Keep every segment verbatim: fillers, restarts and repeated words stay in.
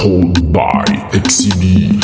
Controlled by X C D.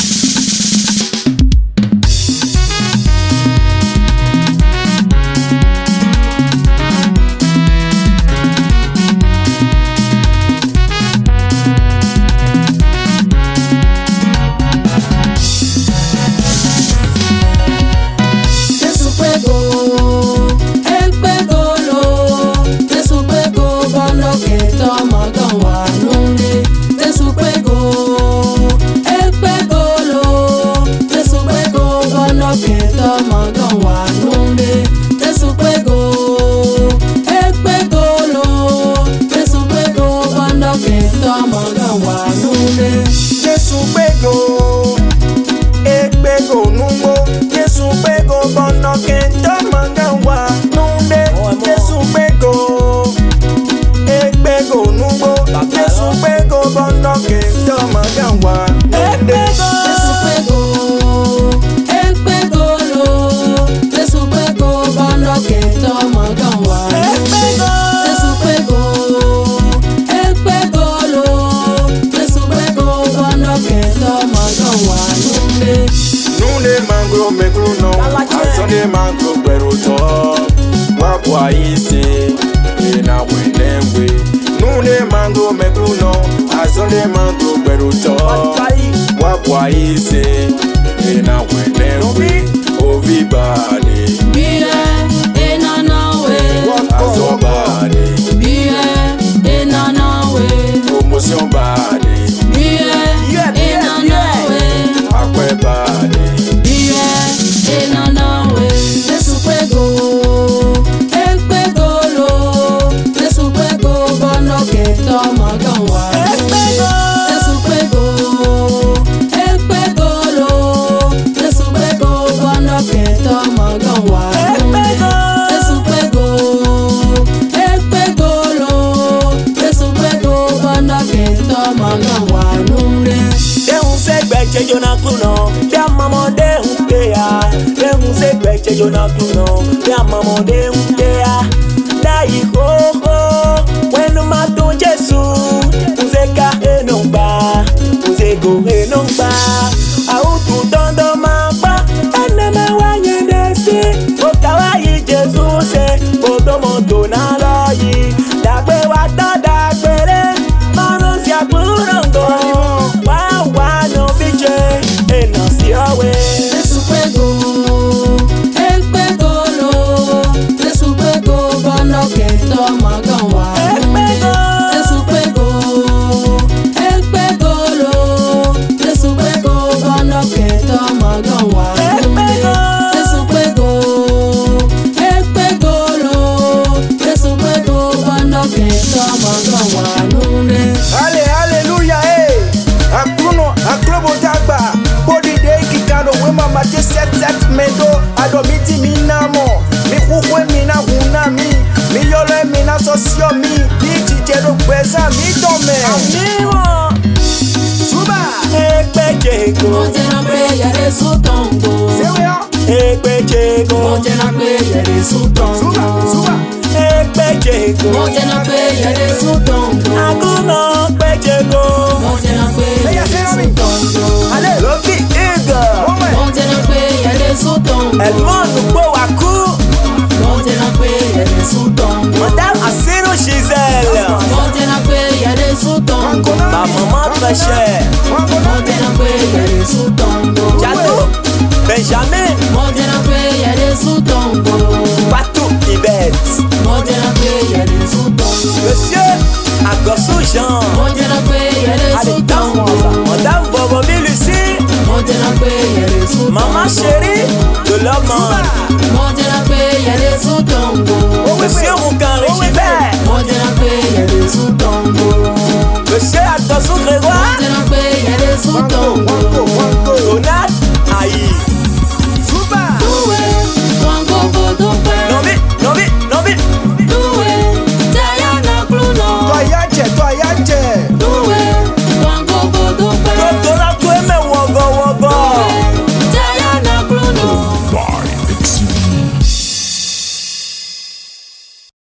Sunday mango pero top Wapwa ise Ena wenemwe Nune mango mekruno Sunday mango pero top Wapwa ise Ena wenemwe Ovibade Biye Ena nawe Azobade Biye Ena nawe Promotion bade Biye Ena nawe Akwe bade Biye Ena nawe Tesupego Ekpegolo Tesupego Bono Keto Maganwa Tesupego Ekpegolo Tesupego Bono Keto Maganwa Tesupego Ekpegolo Tesupego Bono Keto Maganwa Dehun se gbeje jona kuno Bi amamo dehun pe ya Dehun se gbeje jona kuno Bi amamo dehun pe ya Dai ho ho Wenu mato Jesu Nzeka enongba Nzego enongba Autu tondo mapa Ene me wanye desi Okawayi Jesu se Bodo moto na loyi Dagbe wata dagbere Maro si akurongo Adomiti mi namo, mi kukwe mi na huna mi, mi yolo mi na sosio mi, mi jijero kweza mi dome. Amiwo, Suba, ekpejego, Mojena pe yere sutongo. sewe ya, ekpejego, Mojena pe yere sutongo. suba, suba, ekpejego, Mojena pe yere sutongo. aguno ekpejego, Mojena pe yere sutongo. ale lobi ego, ome, Mojena pe yere sutongo. elmonu po waku, Mojena pe yere sutongo. madame Asiro Giselle, Mojena pe yere sutongo. ma maman très chère, Mojena pe yere sutongo. Jadou, Benjamin, Mojena pe yere sutongo. Patou Yvette, Mojena pe yere sutongo. monsieur Agossou Jean, Mojena pe yere allez sutongo. danse, madame Bobomi Lucie, Mojena pe yere sutongo. maman chérie de l'homme, Mojena pe yere sutongo. monsieur Moukan